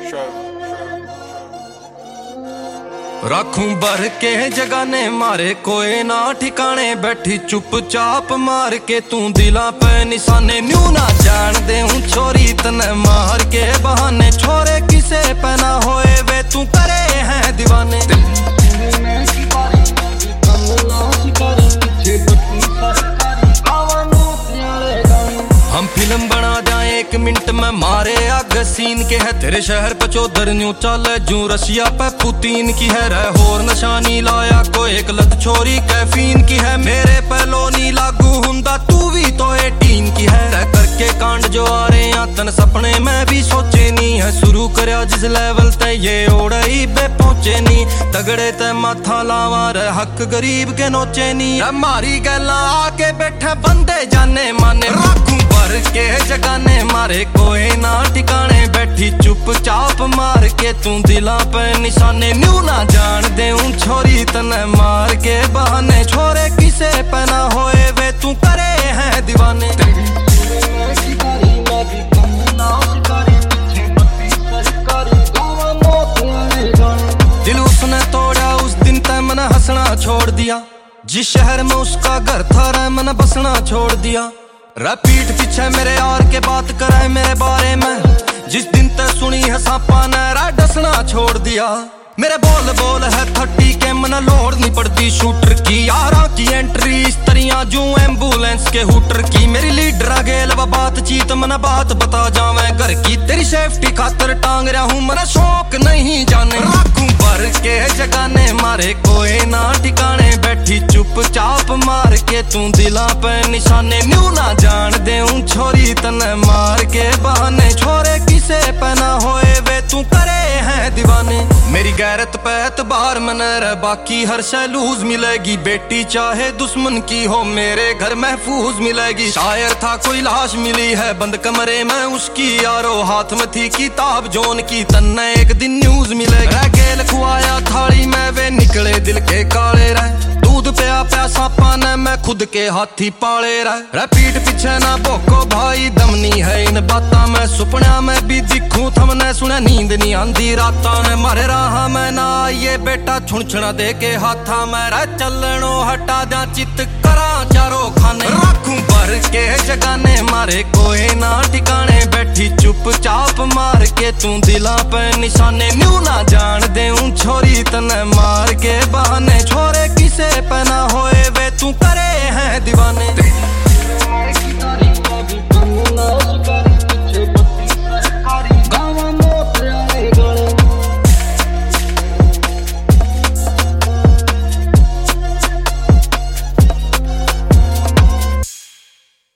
रखूं भर के जगाने मारे कोई ना ठिकाने, बैठी चुपचाप मार के तू दिला पे निशाने। न्यू ना जान दे हूँ छोरी तने मार के बहाने, छोरे किसे पे ना होए वे तू करे हैं दीवाने। हम फिल्म बना जाए 1 मिनट में मारे आग सीन के है, तेरे शहर पे चौधर न्यू चल जू रशिया पे पुतीन की है। रह होर नशानी लाया को एक लत छोरी कैफीन की है, मेरे पहलो नी लागू हुंदा तू भी तो 18 की है। तय करके कांड जो आ रहे हैं तन सपने में भी सोचे नी है, शुरू करया जिस लेवल ते ये ओड़ई बे पहुंचे नी। तगड़े ते माथा लावा रे हक गरीब के नोचे नी, मारी गैला आके बैठे बंदे जाने माने। रखूं भर के जगाने मारे कोई ना ठिकाने, बैठी चुपचाप मार के तू दिला पे निशाने। न्यू ना जान दे हूँ छोरी तने मार के बहाने, छोरे किसे पे ना होए वे तू करे हैं दीवाने। दिल उसने तोड़ा उस दिन तय मैंने हंसना छोड़ दिया, जिस शहर में उसका घर था रे मैंने बसना छोड़ दिया। पीठ पीछे मेरे यार के बात करे मेरे बारे में, जिस दिन तक सुनी है सांपा ने डसना छोड़ दिया। मेरे बोल बोल है 30 के मन लोड नहीं पड़ती शूटर की, यारा की एंट्री इस तरिया जू एम्बुलेंस के हुटर की। मेरी लीडर गेल व बातचीत मन बात बता जावे घर की, तेरी सेफ्टी खातर टांग रहा हूँ मन शौक नहीं जाने। रखूं भर के जगाने मारे कोई ना ठिकाने, बैठी चुपचाप मार के तू दिला पे निशाने। न्यू ना जान दे हूँ छोरी तने मार के बहाने, छोरे किसे पे ना होए वे तू करे हैं दीवाने। मेरी गैरत पे एतबार में न रह बाकी हर शय लूज मिलेगी, बेटी चाहे दुश्मन की हो मेरे घर महफूज मिलेगी। शायर था कोई लाश मिली है बंद कमरे में उसकी, यारो हाथ में थी किताब जोन की तन्ने एक दिन न्यूज मिलेगी। गेल खुआया थाली में वे निकले दिल के काले रह, दूध पिया प्यासा पाने में खुद के हाथी पाले रह। पीठ पीछे ना भोको भाई दमनी है इन बातों में, सुपना में भी दिखूं थमने सुने नींद नहीं आंदी राता ने। मारे राह में ना ये बेटा छुणछुणा दे के हाथा में रह, चलनो हटा दिया चित करा चारों खाने। रखूं भर के जगाने मारे कोई ना ठिकाने, बैठी चुपचाप मार के तू दिला पे निशाने। न्यू ना जान दे हूँ छोरी तने मार के बहाने, छोरे किसे पे ना होए वे तू करे हैं दीवाने।